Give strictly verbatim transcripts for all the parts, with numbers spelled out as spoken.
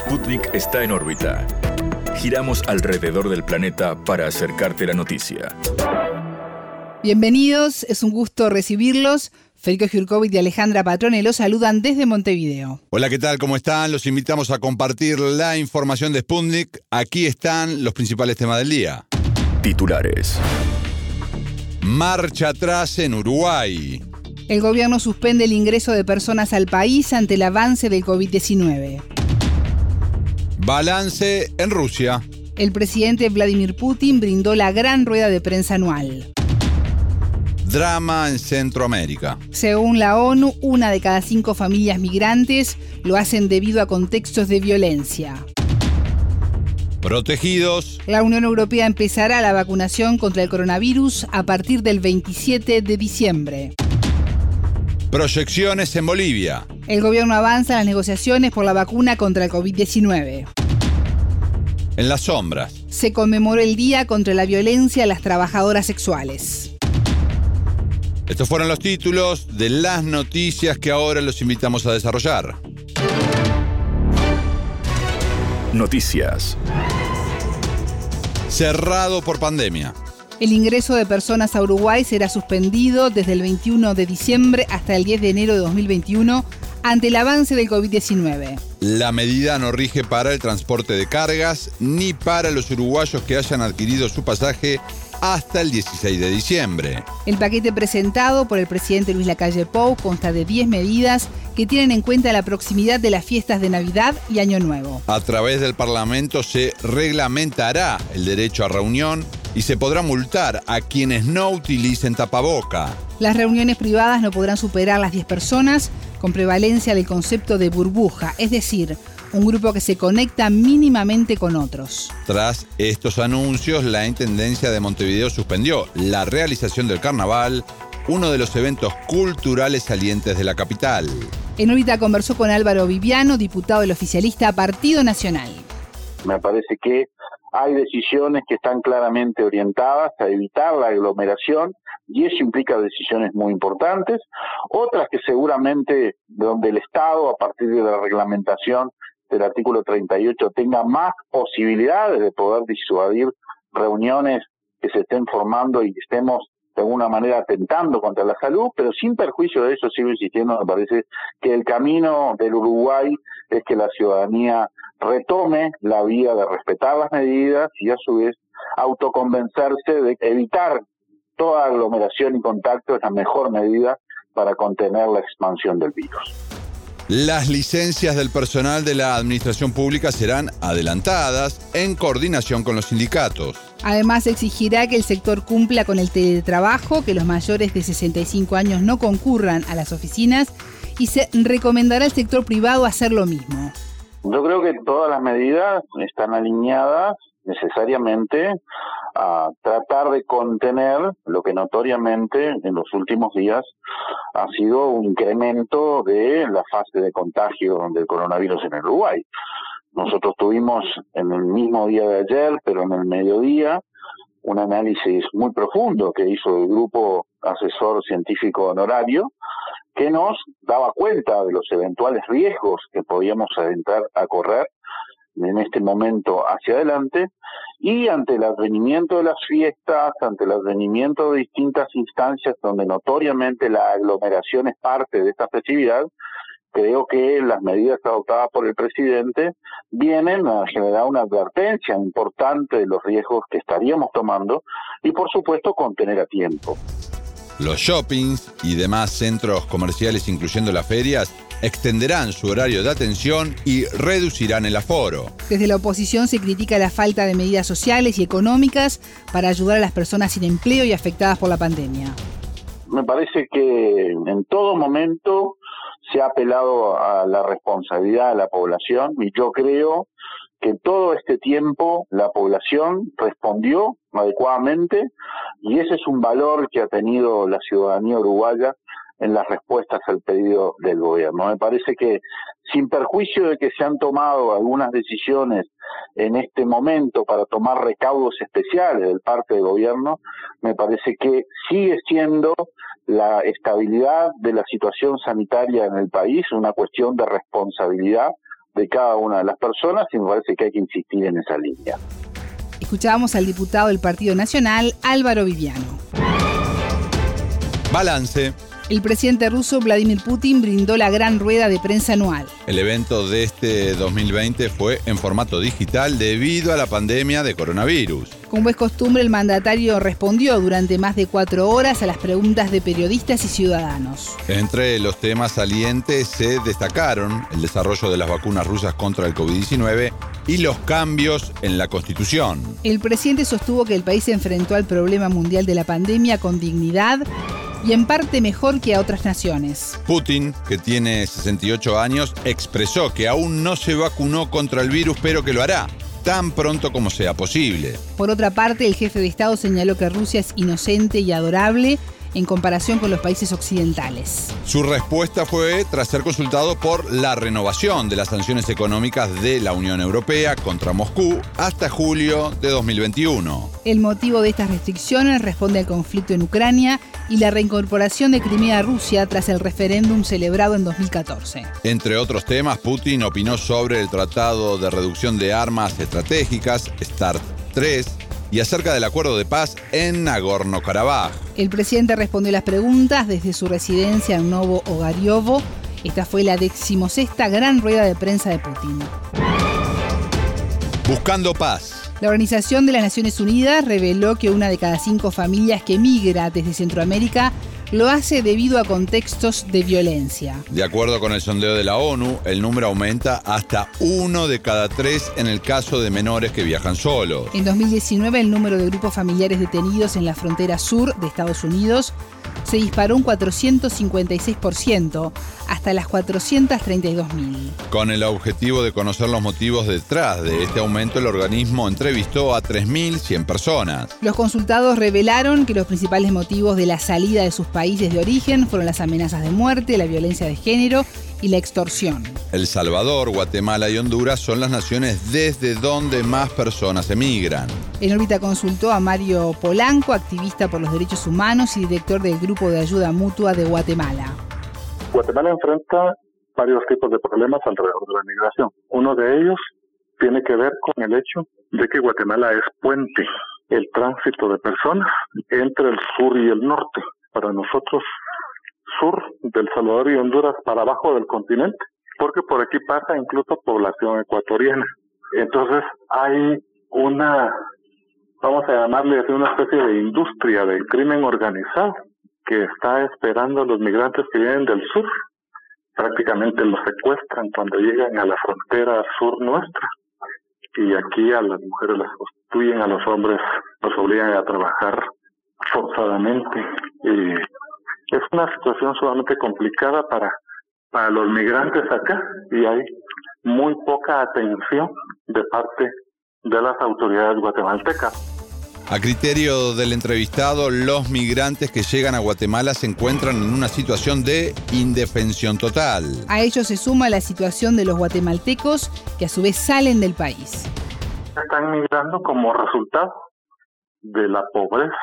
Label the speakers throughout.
Speaker 1: Sputnik está en órbita. Giramos alrededor del planeta para acercarte la noticia.
Speaker 2: Bienvenidos, es un gusto recibirlos. Federico Jurkovic y Alejandra Patrone los saludan desde Montevideo.
Speaker 3: Hola, ¿qué tal? ¿Cómo están? Los invitamos a compartir la información de Sputnik. Aquí están los principales temas del día.
Speaker 1: Titulares.
Speaker 3: Marcha atrás en Uruguay.
Speaker 2: El gobierno suspende el ingreso de personas al país ante el avance del covid diecinueve.
Speaker 3: Balance en Rusia.
Speaker 2: El presidente Vladimir Putin brindó la gran rueda de prensa anual.
Speaker 3: Drama en Centroamérica.
Speaker 2: Según la ONU, una de cada cinco familias migrantes lo hacen debido a contextos de violencia.
Speaker 3: Protegidos.
Speaker 2: La Unión Europea empezará la vacunación contra el coronavirus a partir del veintisiete de diciembre.
Speaker 3: Proyecciones en Bolivia.
Speaker 2: El gobierno avanza en las negociaciones por la vacuna contra el covid diecinueve.
Speaker 3: En las sombras.
Speaker 2: Se conmemoró el Día contra la Violencia a las Trabajadoras Sexuales.
Speaker 3: Estos fueron los títulos de las noticias que ahora los invitamos a desarrollar.
Speaker 1: Noticias.
Speaker 3: Cerrado por pandemia.
Speaker 2: El ingreso de personas a Uruguay será suspendido desde el veintiuno de diciembre hasta el diez de enero de dos mil veintiuno ante el avance del covid diecinueve.
Speaker 3: La medida no rige para el transporte de cargas ni para los uruguayos que hayan adquirido su pasaje hasta el dieciséis de diciembre.
Speaker 2: El paquete presentado por el presidente Luis Lacalle Pou consta de diez medidas que tienen en cuenta la proximidad de las fiestas de Navidad y Año Nuevo.
Speaker 3: A través del Parlamento se reglamentará el derecho a reunión y se podrá multar a quienes no utilicen tapaboca.
Speaker 2: Las reuniones privadas no podrán superar las diez personas con prevalencia del concepto de burbuja, es decir, un grupo que se conecta mínimamente con otros.
Speaker 3: Tras estos anuncios, la Intendencia de Montevideo suspendió la realización del carnaval, uno de los eventos culturales salientes de la capital.
Speaker 2: En órbita conversó con Álvaro Viviano, diputado del oficialista Partido Nacional.
Speaker 4: Me parece que hay decisiones que están claramente orientadas a evitar la aglomeración y eso implica decisiones muy importantes. Otras que seguramente donde el Estado, a partir de la reglamentación del artículo treinta y ocho, tenga más posibilidades de poder disuadir reuniones que se estén formando y que estemos de alguna manera atentando contra la salud, pero sin perjuicio de eso, sigo insistiendo, me parece que el camino del Uruguay es que la ciudadanía retome la vía de respetar las medidas y a su vez autoconvencerse de evitar toda aglomeración y contacto es la mejor medida para contener la expansión del virus.
Speaker 3: Las licencias del personal de la administración pública serán adelantadas en coordinación con los sindicatos.
Speaker 2: Además, exigirá que el sector cumpla con el teletrabajo, que los mayores de sesenta y cinco años no concurran a las oficinas y se recomendará al sector privado hacer lo mismo.
Speaker 4: Yo creo que todas las medidas están alineadas necesariamente a tratar de contener lo que notoriamente en los últimos días ha sido un incremento de la fase de contagio del coronavirus en el Uruguay. Nosotros tuvimos en el mismo día de ayer, pero en el mediodía, un análisis muy profundo que hizo el grupo asesor científico honorario, que nos daba cuenta de los eventuales riesgos que podíamos adentrar a correr en este momento hacia adelante, y ante el advenimiento de las fiestas, ante el advenimiento de distintas instancias donde notoriamente la aglomeración es parte de esta festividad, creo que las medidas adoptadas por el presidente vienen a generar una advertencia importante de los riesgos que estaríamos tomando y por supuesto contener a tiempo.
Speaker 3: Los shoppings y demás centros comerciales, incluyendo las ferias, extenderán su horario de atención y reducirán el aforo.
Speaker 2: Desde la oposición se critica la falta de medidas sociales y económicas para ayudar a las personas sin empleo y afectadas por la pandemia.
Speaker 4: Me parece que en todo momento se ha apelado a la responsabilidad de la población y yo creo que todo este tiempo la población respondió adecuadamente y ese es un valor que ha tenido la ciudadanía uruguaya en las respuestas al pedido del gobierno. Me parece que sin perjuicio de que se han tomado algunas decisiones en este momento para tomar recaudos especiales del parte del gobierno, me parece que sigue siendo la estabilidad de la situación sanitaria en el país una cuestión de responsabilidad de cada una de las personas y me parece que hay que insistir en esa línea.
Speaker 2: Escuchábamos al diputado del Partido Nacional, Álvaro Viviano.
Speaker 3: Balance.
Speaker 2: El presidente ruso Vladimir Putin brindó la gran rueda de prensa anual.
Speaker 3: El evento de este dos mil veinte fue en formato digital debido a la pandemia de coronavirus.
Speaker 2: Como es costumbre, el mandatario respondió durante más de cuatro horas a las preguntas de periodistas y ciudadanos.
Speaker 3: Entre los temas salientes se destacaron el desarrollo de las vacunas rusas contra el covid diecinueve y los cambios en la Constitución.
Speaker 2: El presidente sostuvo que el país se enfrentó al problema mundial de la pandemia con dignidad y en parte mejor que a otras naciones.
Speaker 3: Putin, que tiene sesenta y ocho años, expresó que aún no se vacunó contra el virus, pero que lo hará tan pronto como sea posible.
Speaker 2: Por otra parte, el jefe de Estado señaló que Rusia es inocente y adorable en comparación con los países occidentales.
Speaker 3: Su respuesta fue tras ser consultado por la renovación de las sanciones económicas de la Unión Europea contra Moscú hasta julio de dos mil veintiuno.
Speaker 2: El motivo de estas restricciones responde al conflicto en Ucrania y la reincorporación de Crimea a Rusia tras el referéndum celebrado en dos mil catorce.
Speaker 3: Entre otros temas, Putin opinó sobre el Tratado de Reducción de Armas Estratégicas, START tres, y acerca del acuerdo de paz en Nagorno-Karabaj.
Speaker 2: El presidente respondió las preguntas desde su residencia en Novo Ogariovo. Esta fue la decimosexta gran rueda de prensa de Putin.
Speaker 3: Buscando paz.
Speaker 2: La Organización de las Naciones Unidas reveló que una de cada cinco familias que migra desde Centroamérica lo hace debido a contextos de violencia.
Speaker 3: De acuerdo con el sondeo de la ONU, el número aumenta hasta uno de cada tres en el caso de menores que viajan solos.
Speaker 2: En dos mil diecinueve, el número de grupos familiares detenidos en la frontera sur de Estados Unidos se disparó un cuatrocientos cincuenta y seis por ciento, hasta las cuatrocientos treinta y dos mil.
Speaker 3: Con el objetivo de conocer los motivos detrás de este aumento, el organismo entrevistó a tres mil cien personas.
Speaker 2: Los consultados revelaron que los principales motivos de la salida de sus países de origen fueron las amenazas de muerte, la violencia de género y la extorsión.
Speaker 3: El Salvador, Guatemala y Honduras son las naciones desde donde más personas emigran.
Speaker 2: En órbita consultó a Mario Polanco, activista por los derechos humanos y director del Grupo de Ayuda Mutua de Guatemala.
Speaker 5: Guatemala enfrenta varios tipos de problemas alrededor de la migración. Uno de ellos tiene que ver con el hecho de que Guatemala es puente, el tránsito de personas entre el sur y el norte. Para nosotros, sur del Salvador y Honduras para abajo del continente, porque por aquí pasa incluso población ecuatoriana. Entonces hay una, vamos a llamarle así, una especie de industria del crimen organizado que está esperando a los migrantes que vienen del sur. Prácticamente los secuestran cuando llegan a la frontera sur nuestra. Y aquí a las mujeres las prostituyen, a los hombres los obligan a trabajar forzadamente. Y es una situación sumamente complicada para, para los migrantes acá y hay muy poca atención de parte de las autoridades guatemaltecas.
Speaker 3: A criterio del entrevistado, los migrantes que llegan a Guatemala se encuentran en una situación de indefensión total.
Speaker 2: A ello se suma la situación de los guatemaltecos que a su vez salen del país.
Speaker 5: Están migrando como resultado de la pobreza,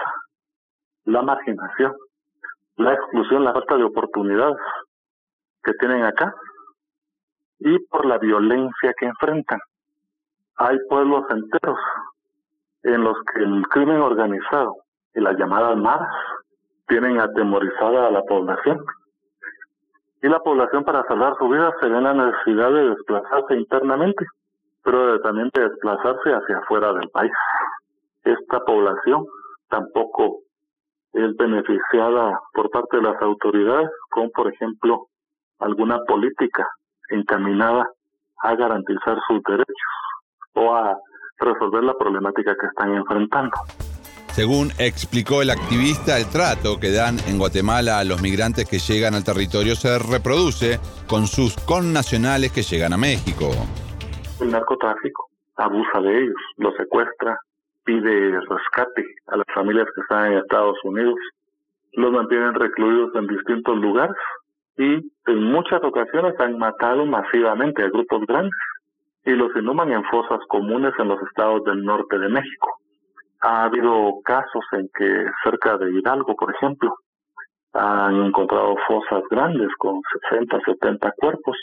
Speaker 5: la marginación, la exclusión, la falta de oportunidades que tienen acá y por la violencia que enfrentan. Hay pueblos enteros en los que el crimen organizado y las llamadas maras tienen atemorizada a la población. Y la población, para salvar su vida, se ve en la necesidad de desplazarse internamente, pero de, también de desplazarse hacia afuera del país. Esta población tampoco es beneficiada por parte de las autoridades con, por ejemplo, alguna política encaminada a garantizar sus derechos o a resolver la problemática que están enfrentando.
Speaker 3: Según explicó el activista, el trato que dan en Guatemala a los migrantes que llegan al territorio se reproduce con sus connacionales que llegan a México.
Speaker 5: El narcotráfico abusa de ellos, los secuestra, pide rescate a las familias que están en Estados Unidos, los mantienen recluidos en distintos lugares y en muchas ocasiones han matado masivamente a grupos grandes y los inhuman en fosas comunes en los estados del norte de México. Ha habido casos en que cerca de Hidalgo, por ejemplo, han encontrado fosas grandes con sesenta, setenta cuerpos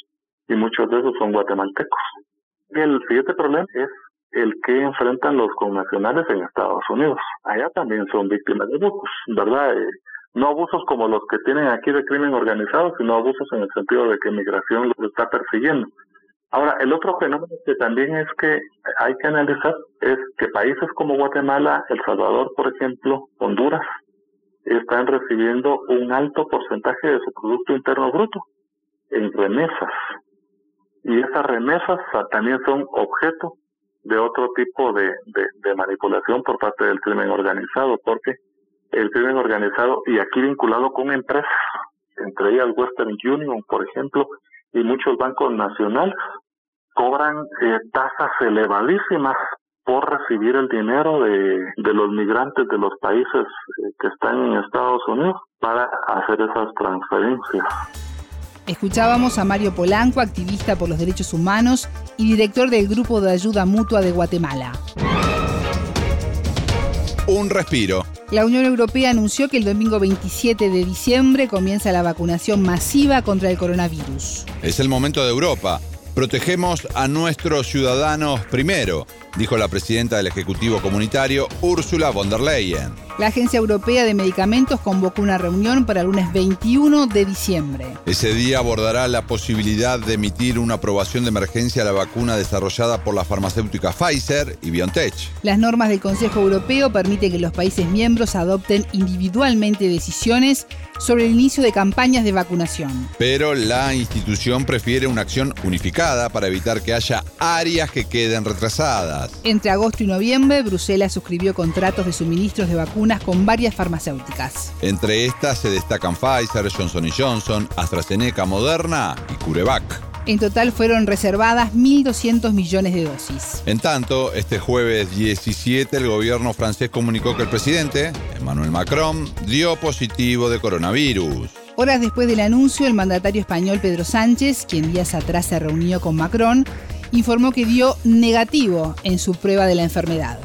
Speaker 5: y muchos de esos son guatemaltecos. El siguiente problema es el que enfrentan los connacionales en Estados Unidos. Allá también son víctimas de abusos, ¿verdad? Eh, no abusos como los que tienen aquí de crimen organizado, sino abusos en el sentido de que migración los está persiguiendo. Ahora, el otro fenómeno que también es que hay que analizar es que países como Guatemala, El Salvador, por ejemplo, Honduras, están recibiendo un alto porcentaje de su Producto Interno Bruto en remesas. Y esas remesas también son objeto de otro tipo de, de, de manipulación por parte del crimen organizado, porque el crimen organizado, y aquí vinculado con empresas, entre ellas Western Union, por ejemplo, y muchos bancos nacionales, cobran eh, tasas elevadísimas por recibir el dinero de, de los migrantes de los países eh, que están en Estados Unidos para hacer esas transferencias.
Speaker 2: Escuchábamos a Mario Polanco, activista por los derechos humanos y director del Grupo de Ayuda Mutua de Guatemala.
Speaker 3: Un respiro.
Speaker 2: La Unión Europea anunció que el domingo veintisiete de diciembre comienza la vacunación masiva contra el coronavirus.
Speaker 3: Es el momento de Europa. Protegemos a nuestros ciudadanos primero, dijo la presidenta del Ejecutivo Comunitario, Ursula von der Leyen.
Speaker 2: La Agencia Europea de Medicamentos convocó una reunión para el lunes veintiuno de diciembre.
Speaker 3: Ese día abordará la posibilidad de emitir una aprobación de emergencia a la vacuna desarrollada por la farmacéutica Pfizer y BioNTech.
Speaker 2: Las normas del Consejo Europeo permiten que los países miembros adopten individualmente decisiones sobre el inicio de campañas de vacunación.
Speaker 3: Pero la institución prefiere una acción unificada para evitar que haya áreas que queden retrasadas.
Speaker 2: Entre agosto y noviembre, Bruselas suscribió contratos de suministros de vacunas con varias farmacéuticas.
Speaker 3: Entre estas se destacan Pfizer, Johnson y Johnson, AstraZeneca, Moderna y CureVac.
Speaker 2: En total fueron reservadas mil doscientos millones de dosis.
Speaker 3: En tanto, este jueves diecisiete el gobierno francés comunicó que el presidente, Emmanuel Macron, dio positivo de coronavirus.
Speaker 2: Horas después del anuncio, el mandatario español Pedro Sánchez, quien días atrás se reunió con Macron, informó que dio negativo en su prueba de la enfermedad.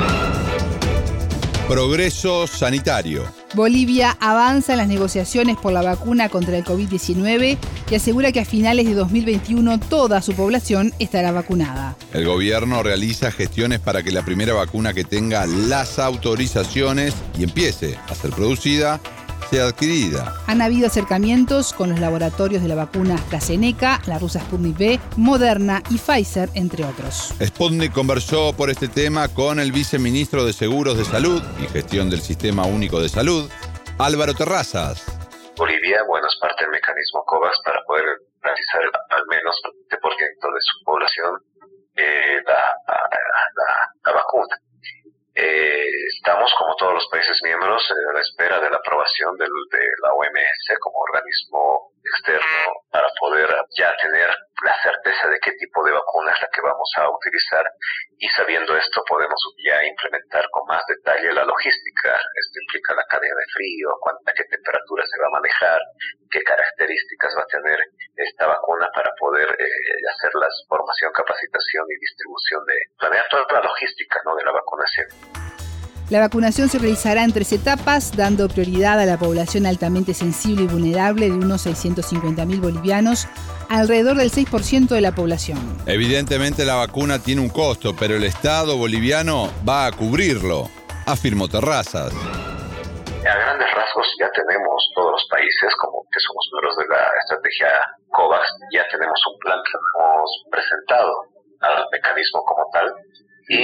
Speaker 3: Progreso sanitario.
Speaker 2: Bolivia avanza en las negociaciones por la vacuna contra el covid diecinueve y asegura que a finales de dos mil veintiuno toda su población estará vacunada.
Speaker 3: El gobierno realiza gestiones para que la primera vacuna que tenga las autorizaciones y empiece a ser producida sea adquirida.
Speaker 2: Han habido acercamientos con los laboratorios de la vacuna AstraZeneca, la rusa Sputnik V, Moderna y Pfizer, entre otros.
Speaker 3: Sputnik conversó por este tema con el viceministro de Seguros de Salud y Gestión del Sistema Único de Salud, Álvaro Terrazas.
Speaker 6: Bolivia, bueno, es parte del mecanismo COVAX para poder realizar al menos el veinte por ciento de su población eh, la, la, la vacuna. Eh, estamos, como todos los países miembros, eh, a la espera de la aprobación del, de la O M S como organismo externo para poder ya tener la certeza de qué tipo de vacuna es la que vamos a utilizar, y sabiendo esto podemos ya implementar con más detalle la logística. Esto implica la cadena de frío, a qué temperatura se va a manejar, qué características va a tener esta vacuna para poder eh, hacer la formación, capacitación y distribución de planear toda la logística, ¿no?, de la vacunación.
Speaker 2: La vacunación se realizará en tres etapas, dando prioridad a la población altamente sensible y vulnerable de unos seiscientos cincuenta mil bolivianos, alrededor del seis por ciento de la población.
Speaker 3: Evidentemente la vacuna tiene un costo, pero el Estado boliviano va a cubrirlo, afirmó Terrazas.
Speaker 6: A grandes rasgos ya tenemos todos los países, como que somos miembros de la estrategia COVAX, ya tenemos un plan que hemos presentado al mecanismo como tal, y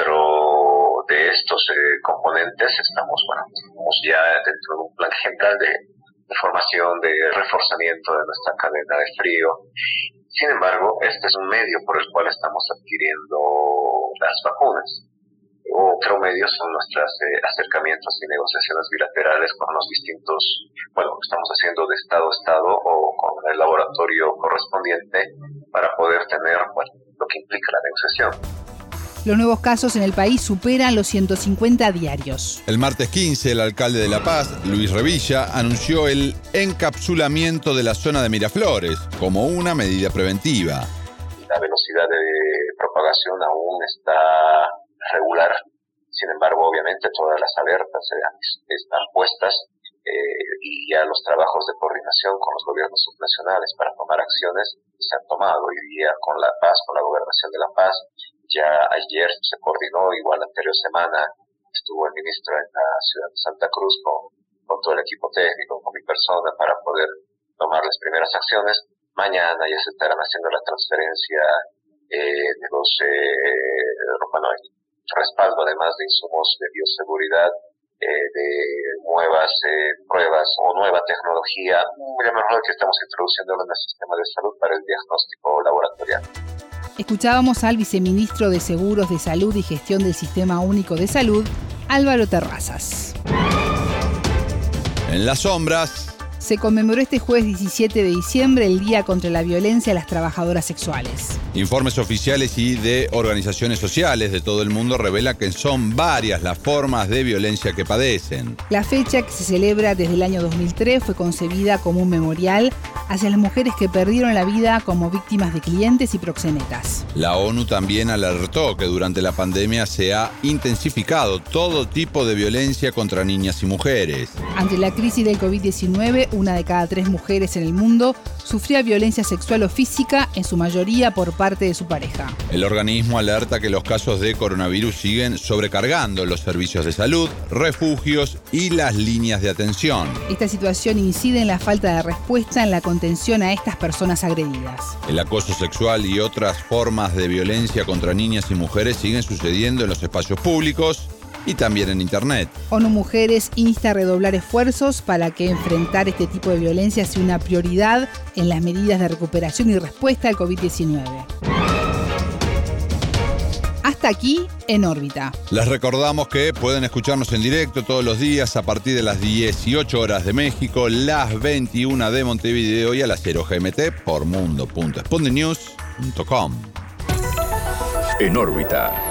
Speaker 6: dentro de estos eh, componentes estamos, bueno, estamos ya dentro de un plan general de, de formación, de reforzamiento de nuestra cadena de frío. Sin embargo, este es un medio por el cual estamos adquiriendo las vacunas. Otro medio son nuestros eh, acercamientos y negociaciones bilaterales con los distintos, bueno, estamos haciendo de Estado a Estado o con el laboratorio correspondiente para poder tener, bueno, lo que implica la negociación.
Speaker 2: Los nuevos casos en el país superan los ciento cincuenta diarios.
Speaker 3: El martes quince, el alcalde de La Paz, Luis Revilla, anunció el encapsulamiento de la zona de Miraflores como una medida preventiva.
Speaker 6: La velocidad de propagación aún está regular, sin embargo, obviamente todas las alertas están puestas eh, y ya los trabajos de coordinación con los gobiernos subnacionales para tomar acciones se han tomado. Hoy día con La Paz, con la Gobernación de La Paz, ya ayer se coordinó, igual la anterior semana estuvo el ministro en la ciudad de Santa Cruz con, con todo el equipo técnico, con mi persona, para poder tomar las primeras acciones. Mañana ya se estarán haciendo la transferencia eh, de los, eh, bueno, el respaldo además de insumos de bioseguridad, eh, de nuevas eh, pruebas o nueva tecnología, muy mejor que estamos introduciendo en el sistema de salud para el diagnóstico laboratorial.
Speaker 2: Escuchábamos al viceministro de Seguros de Salud y Gestión del Sistema Único de Salud, Álvaro Terrazas.
Speaker 3: En las sombras,
Speaker 2: se conmemoró este jueves diecisiete de diciembre el Día contra la Violencia a las Trabajadoras Sexuales.
Speaker 3: Informes oficiales y de organizaciones sociales de todo el mundo revelan que son varias las formas de violencia que padecen.
Speaker 2: La fecha, que se celebra desde el año dos mil tres, fue concebida como un memorial hacia las mujeres que perdieron la vida como víctimas de clientes y proxenetas.
Speaker 3: La ONU también alertó que durante la pandemia se ha intensificado todo tipo de violencia contra niñas y mujeres.
Speaker 2: Ante la crisis del covid diecinueve, una de cada tres mujeres en el mundo sufría violencia sexual o física, en su mayoría por parte de su pareja.
Speaker 3: El organismo alerta que los casos de coronavirus siguen sobrecargando los servicios de salud, refugios y las líneas de atención.
Speaker 2: Esta situación incide en la falta de respuesta en la contención a estas personas agredidas.
Speaker 3: El acoso sexual y otras formas de violencia contra niñas y mujeres siguen sucediendo en los espacios públicos y también en Internet.
Speaker 2: ONU Mujeres insta a redoblar esfuerzos para que enfrentar este tipo de violencia sea una prioridad en las medidas de recuperación y respuesta al covid diecinueve. Hasta aquí, En órbita.
Speaker 3: Les recordamos que pueden escucharnos en directo todos los días a partir de las dieciocho horas de México, las veintiuna de Montevideo y a las cero G M T por mundo punto sputniknews punto com.
Speaker 1: En órbita.